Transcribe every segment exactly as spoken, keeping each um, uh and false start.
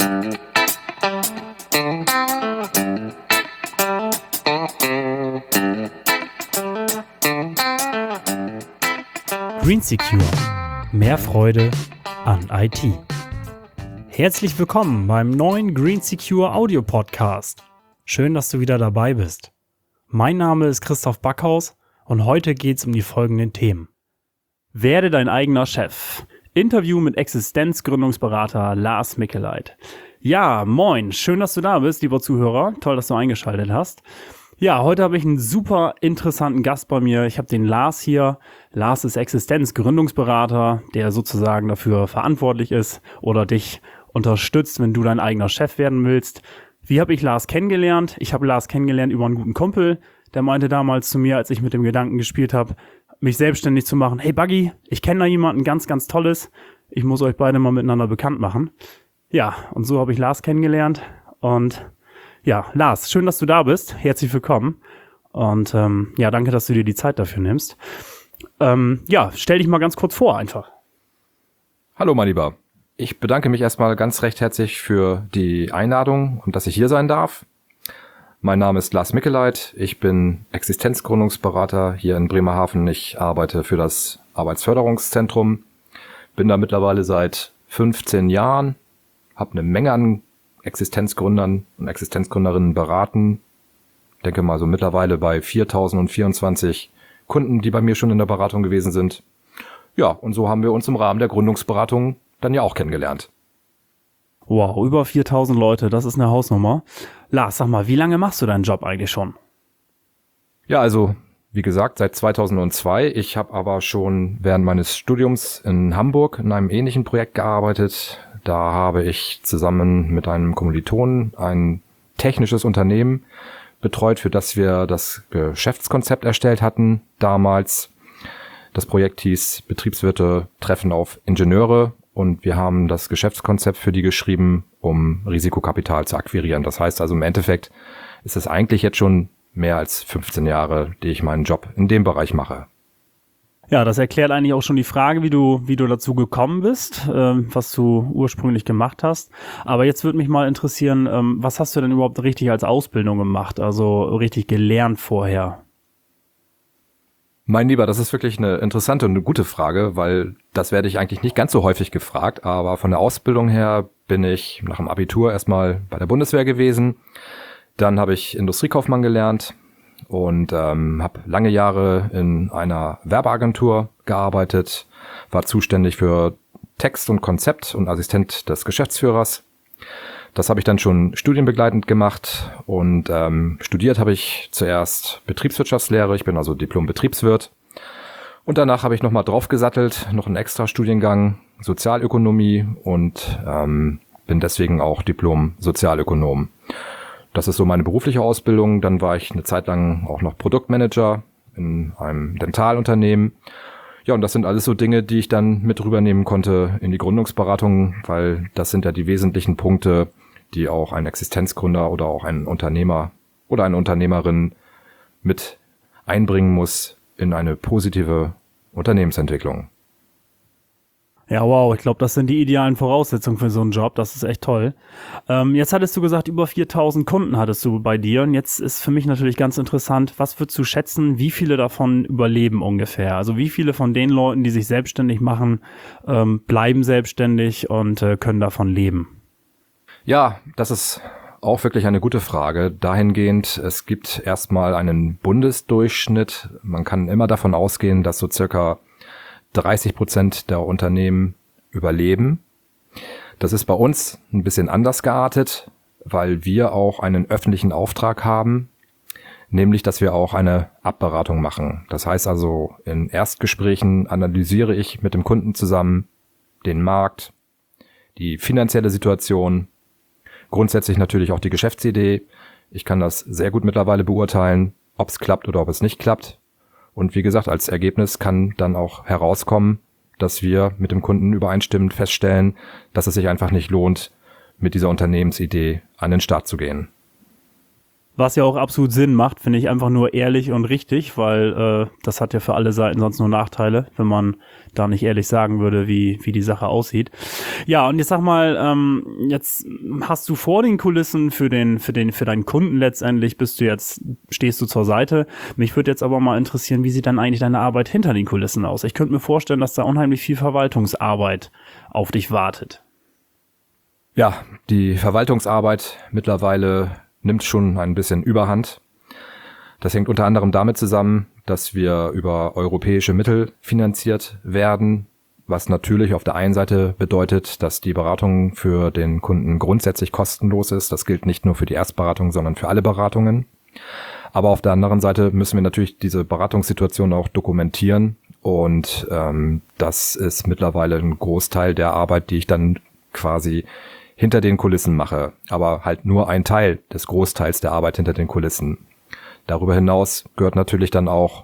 GreenSecure. Mehr Freude an I T. Herzlich willkommen beim neuen GreenSecure Audio Podcast. Schön, dass du wieder dabei bist. Mein Name ist Christoph Backhaus und heute geht es um die folgenden Themen. Werde dein eigener Chef. Interview mit Existenzgründungsberater Lars Mickeleit. Ja, moin, schön, dass du da bist, lieber Zuhörer. Toll, dass du eingeschaltet hast. Ja, heute habe ich einen super interessanten Gast bei mir. Ich habe den Lars hier. Lars ist Existenzgründungsberater, der sozusagen dafür verantwortlich ist oder dich unterstützt, wenn du dein eigener Chef werden willst. Wie habe ich Lars kennengelernt? Ich habe Lars kennengelernt über einen guten Kumpel. Der meinte damals zu mir, als ich mit dem Gedanken gespielt habe, mich selbstständig zu machen. Hey Buggy, ich kenne da jemanden ganz, ganz Tolles. Ich muss euch beide mal miteinander bekannt machen. Ja, und so habe ich Lars kennengelernt. Und ja, Lars, schön, dass du da bist. Herzlich willkommen. Und ähm, ja, danke, dass du dir die Zeit dafür nimmst. Ähm, ja, stell dich mal ganz kurz vor einfach. Hallo, mein Lieber. Ich bedanke mich erstmal ganz recht herzlich für die Einladung und dass ich hier sein darf. Mein Name ist Lars Mickeleit. Ich bin Existenzgründungsberater hier in Bremerhaven. Ich arbeite für das Arbeitsförderungszentrum. Bin da mittlerweile seit fünfzehn Jahren. Habe eine Menge an Existenzgründern und Existenzgründerinnen beraten. Ich denke mal so mittlerweile bei viertausendvierundzwanzig Kunden, die bei mir schon in der Beratung gewesen sind. Ja, und so haben wir uns im Rahmen der Gründungsberatung dann ja auch kennengelernt. Wow, über viertausend Leute, das ist eine Hausnummer. Lars, sag mal, wie lange machst du deinen Job eigentlich schon? Ja, also wie gesagt, seit zweitausendzwei. Ich habe aber schon während meines Studiums in Hamburg in einem ähnlichen Projekt gearbeitet. Da habe ich zusammen mit einem Kommilitonen ein technisches Unternehmen betreut, für das wir das Geschäftskonzept erstellt hatten damals. Das Projekt hieß Betriebswirte treffen auf Ingenieure und wir haben das Geschäftskonzept für die geschrieben, um Risikokapital zu akquirieren. Das heißt also im Endeffekt ist es eigentlich jetzt schon mehr als fünfzehn Jahre, die ich meinen Job in dem Bereich mache. Ja, das erklärt eigentlich auch schon die Frage, wie du wie du dazu gekommen bist, ähm, was du ursprünglich gemacht hast. Aber jetzt würde mich mal interessieren, ähm, was hast du denn überhaupt richtig als Ausbildung gemacht, also richtig gelernt vorher? Mein Lieber, das ist wirklich eine interessante und eine gute Frage, weil das werde ich eigentlich nicht ganz so häufig gefragt. Aber von der Ausbildung her bin ich nach dem Abitur erstmal bei der Bundeswehr gewesen. Dann habe ich Industriekaufmann gelernt. Und ähm, habe lange Jahre in einer Werbeagentur gearbeitet, war zuständig für Text und Konzept und Assistent des Geschäftsführers. Das habe ich dann schon studienbegleitend gemacht und ähm, studiert habe ich zuerst Betriebswirtschaftslehre, ich bin also Diplom-Betriebswirt. Und danach habe ich nochmal draufgesattelt, noch einen extra Studiengang Sozialökonomie und ähm, bin deswegen auch Diplom-Sozialökonom. Das ist so meine berufliche Ausbildung. Dann war ich eine Zeit lang auch noch Produktmanager in einem Dentalunternehmen. Ja, und das sind alles so Dinge, die ich dann mit rübernehmen konnte in die Gründungsberatung, weil das sind ja die wesentlichen Punkte, die auch ein Existenzgründer oder auch ein Unternehmer oder eine Unternehmerin mit einbringen muss in eine positive Unternehmensentwicklung. Ja, wow, ich glaube, das sind die idealen Voraussetzungen für so einen Job. Das ist echt toll. Ähm, jetzt hattest du gesagt, über viertausend Kunden hattest du bei dir. Und jetzt ist für mich natürlich ganz interessant, was würdest du schätzen, wie viele davon überleben ungefähr? Also wie viele von den Leuten, die sich selbstständig machen, ähm, bleiben selbstständig und äh, können davon leben? Ja, das ist auch wirklich eine gute Frage. Dahingehend, es gibt erstmal einen Bundesdurchschnitt. Man kann immer davon ausgehen, dass so circa dreißig Prozent der Unternehmen überleben. Das ist bei uns ein bisschen anders geartet, weil wir auch einen öffentlichen Auftrag haben, nämlich, dass wir auch eine Abberatung machen. Das heißt also, in Erstgesprächen analysiere ich mit dem Kunden zusammen den Markt, die finanzielle Situation, grundsätzlich natürlich auch die Geschäftsidee. Ich kann das sehr gut mittlerweile beurteilen, ob es klappt oder ob es nicht klappt. Und wie gesagt, als Ergebnis kann dann auch herauskommen, dass wir mit dem Kunden übereinstimmend feststellen, dass es sich einfach nicht lohnt, mit dieser Unternehmensidee an den Start zu gehen. Was ja auch absolut Sinn macht, finde ich einfach nur ehrlich und richtig, weil äh, das hat ja für alle Seiten sonst nur Nachteile, wenn man da nicht ehrlich sagen würde, wie wie die Sache aussieht. Ja, und jetzt sag mal, ähm, jetzt hast du vor den Kulissen für den für den für deinen Kunden letztendlich bist du jetzt stehst du zur Seite. Mich würde jetzt aber mal interessieren, wie sieht dann eigentlich deine Arbeit hinter den Kulissen aus? Ich könnte mir vorstellen, dass da unheimlich viel Verwaltungsarbeit auf dich wartet. Ja, die Verwaltungsarbeit mittlerweile nimmt schon ein bisschen Überhand. Das hängt unter anderem damit zusammen, dass wir über europäische Mittel finanziert werden, was natürlich auf der einen Seite bedeutet, dass die Beratung für den Kunden grundsätzlich kostenlos ist. Das gilt nicht nur für die Erstberatung, sondern für alle Beratungen. Aber auf der anderen Seite müssen wir natürlich diese Beratungssituation auch dokumentieren und ähm, das ist mittlerweile ein Großteil der Arbeit, die ich dann quasi hinter den Kulissen mache, aber halt nur ein Teil des Großteils der Arbeit hinter den Kulissen. Darüber hinaus gehört natürlich dann auch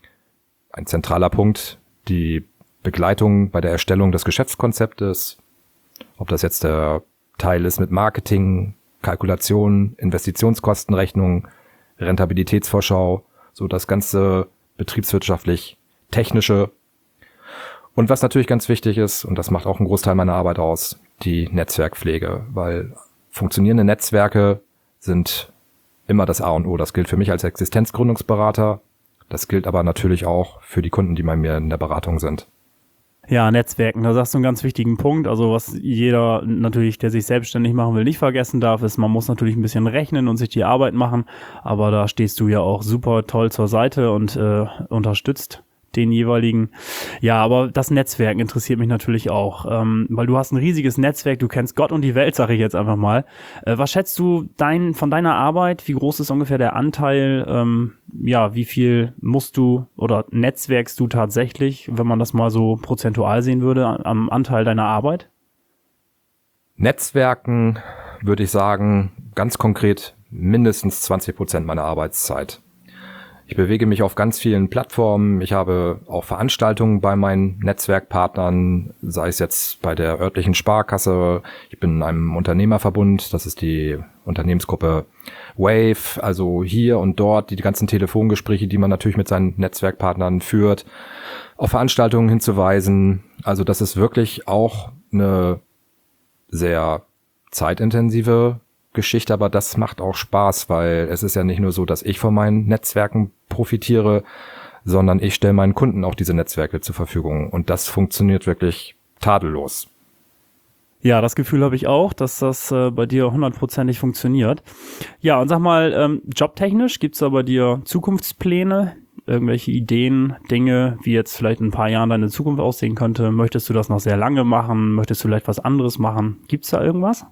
ein zentraler Punkt, die Begleitung bei der Erstellung des Geschäftskonzeptes, ob das jetzt der Teil ist mit Marketing, Kalkulation, Investitionskostenrechnung, Rentabilitätsvorschau, so das ganze betriebswirtschaftlich technische. Und was natürlich ganz wichtig ist, und das macht auch einen Großteil meiner Arbeit aus, die Netzwerkpflege, weil funktionierende Netzwerke sind immer das A und O. Das gilt für mich als Existenzgründungsberater, das gilt aber natürlich auch für die Kunden, die bei mir in der Beratung sind. Ja, Netzwerken, da sagst du einen ganz wichtigen Punkt. Also was jeder natürlich, der sich selbstständig machen will, nicht vergessen darf, ist, man muss natürlich ein bisschen rechnen und sich die Arbeit machen, aber da stehst du ja auch super toll zur Seite und äh, unterstützt den jeweiligen. Ja, aber das Netzwerken interessiert mich natürlich auch, ähm, weil du hast ein riesiges Netzwerk, du kennst Gott und die Welt, sage ich jetzt einfach mal. Äh, was schätzt du dein, von deiner Arbeit, wie groß ist ungefähr der Anteil, ähm, ja, wie viel musst du oder netzwerkst du tatsächlich, wenn man das mal so prozentual sehen würde, am Anteil deiner Arbeit? Netzwerken würde ich sagen, ganz konkret mindestens zwanzig Prozent meiner Arbeitszeit. Ich bewege mich auf ganz vielen Plattformen. Ich habe auch Veranstaltungen bei meinen Netzwerkpartnern, sei es jetzt bei der örtlichen Sparkasse. Ich bin in einem Unternehmerverbund, das ist die Unternehmensgruppe Wave. Also hier und dort die ganzen Telefongespräche, die man natürlich mit seinen Netzwerkpartnern führt, auf Veranstaltungen hinzuweisen. Also das ist wirklich auch eine sehr zeitintensive Geschichte, aber das macht auch Spaß, weil es ist ja nicht nur so, dass ich von meinen Netzwerken profitiere, sondern ich stelle meinen Kunden auch diese Netzwerke zur Verfügung und das funktioniert wirklich tadellos. Ja, das Gefühl habe ich auch, dass das äh, bei dir hundertprozentig funktioniert. Ja, und sag mal, ähm, jobtechnisch gibt's da bei dir Zukunftspläne, irgendwelche Ideen, Dinge, wie jetzt vielleicht in ein paar Jahren deine Zukunft aussehen könnte? Möchtest du das noch sehr lange machen? Möchtest du vielleicht was anderes machen? Gibt's da irgendwas?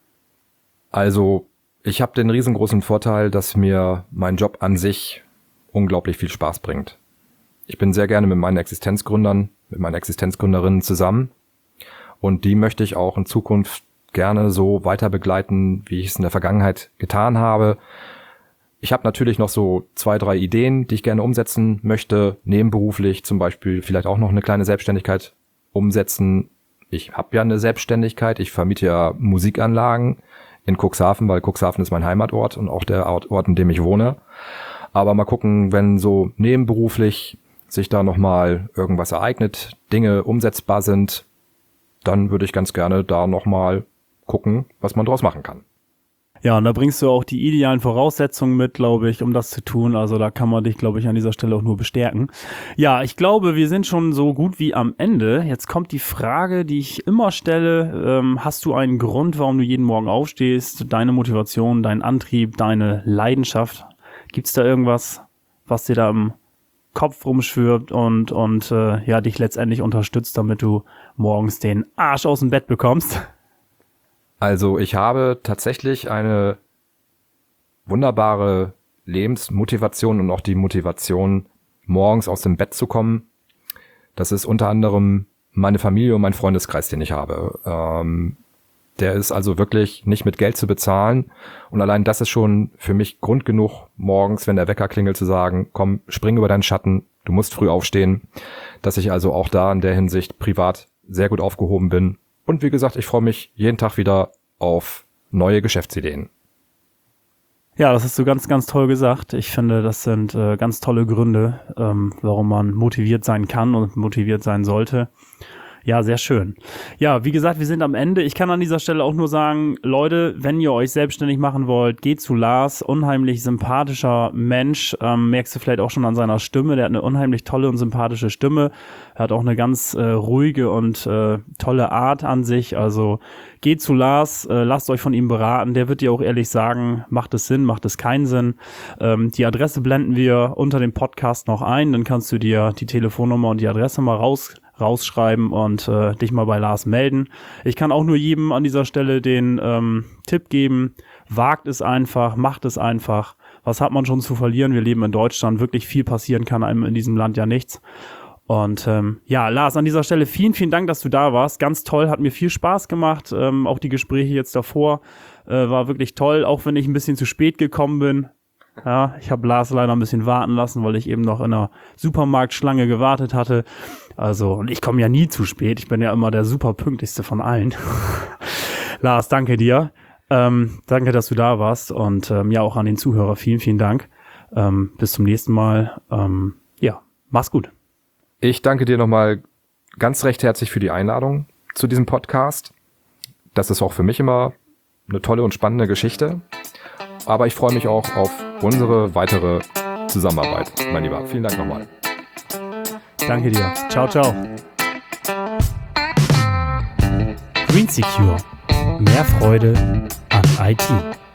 Also ich habe den riesengroßen Vorteil, dass mir mein Job an sich unglaublich viel Spaß bringt. Ich bin sehr gerne mit meinen Existenzgründern, mit meinen Existenzgründerinnen zusammen und die möchte ich auch in Zukunft gerne so weiter begleiten, wie ich es in der Vergangenheit getan habe. Ich habe natürlich noch so zwei, drei Ideen, die ich gerne umsetzen möchte, nebenberuflich zum Beispiel vielleicht auch noch eine kleine Selbstständigkeit umsetzen. Ich habe ja eine Selbstständigkeit, ich vermiete ja Musikanlagen in Cuxhaven, weil Cuxhaven ist mein Heimatort und auch der Ort, in dem ich wohne. Aber mal gucken, wenn so nebenberuflich sich da nochmal irgendwas ereignet, Dinge umsetzbar sind, dann würde ich ganz gerne da nochmal gucken, was man draus machen kann. Ja, und da bringst du auch die idealen Voraussetzungen mit, glaube ich, um das zu tun. Also da kann man dich, glaube ich, an dieser Stelle auch nur bestärken. Ja, ich glaube, wir sind schon so gut wie am Ende. Jetzt kommt die Frage, die ich immer stelle. Ähm, hast du einen Grund, warum du jeden Morgen aufstehst? Deine Motivation, dein Antrieb, deine Leidenschaft? Gibt's da irgendwas, was dir da im Kopf rumschwirrt und, und äh, ja, dich letztendlich unterstützt, damit du morgens den Arsch aus dem Bett bekommst? Also ich habe tatsächlich eine wunderbare Lebensmotivation und auch die Motivation, morgens aus dem Bett zu kommen. Das ist unter anderem meine Familie und mein Freundeskreis, den ich habe. Ähm, der ist also wirklich nicht mit Geld zu bezahlen. Und allein das ist schon für mich Grund genug, morgens, wenn der Wecker klingelt, zu sagen, komm, spring über deinen Schatten, du musst früh aufstehen. Dass ich also auch da in der Hinsicht privat sehr gut aufgehoben bin. Und wie gesagt, ich freue mich jeden Tag wieder auf neue Geschäftsideen. Ja, das hast du ganz, ganz toll gesagt. Ich finde, das sind äh, ganz tolle Gründe, ähm, warum man motiviert sein kann und motiviert sein sollte. Ja, sehr schön. Ja, wie gesagt, wir sind am Ende. Ich kann an dieser Stelle auch nur sagen, Leute, wenn ihr euch selbstständig machen wollt, geht zu Lars. Unheimlich sympathischer Mensch. Ähm, merkst du vielleicht auch schon an seiner Stimme. Der hat eine unheimlich tolle und sympathische Stimme. Er hat auch eine ganz äh, ruhige und äh, tolle Art an sich. Also geht zu Lars, äh, lasst euch von ihm beraten. Der wird dir auch ehrlich sagen, macht es Sinn, macht es keinen Sinn. Ähm, die Adresse blenden wir unter dem Podcast noch ein. Dann kannst du dir die Telefonnummer und die Adresse mal raus rausschreiben und äh, dich mal bei Lars melden. Ich kann auch nur jedem an dieser Stelle den ähm, Tipp geben, wagt es einfach, macht es einfach. Was hat man schon zu verlieren? Wir leben in Deutschland, wirklich viel passieren kann einem in diesem Land ja nichts. Und ähm, ja, Lars, an dieser Stelle vielen, vielen Dank, dass du da warst. Ganz toll, hat mir viel Spaß gemacht. Ähm, auch die Gespräche jetzt davor äh, war wirklich toll, auch wenn ich ein bisschen zu spät gekommen bin. Ja, ich habe Lars leider ein bisschen warten lassen, weil ich eben noch in einer Supermarktschlange gewartet hatte. Also, und ich komme ja nie zu spät. Ich bin ja immer der super pünktlichste von allen. Lars, danke dir. Ähm, danke, dass du da warst. Und ähm, ja, auch an den Zuhörer vielen, vielen Dank. Ähm, bis zum nächsten Mal. Ähm, ja, mach's gut. Ich danke dir nochmal ganz recht herzlich für die Einladung zu diesem Podcast. Das ist auch für mich immer eine tolle und spannende Geschichte. Aber ich freue mich auch auf unsere weitere Zusammenarbeit, mein Lieber. Vielen Dank nochmal. Danke dir. Ciao, ciao. Green Secure. Mehr Freude an I T.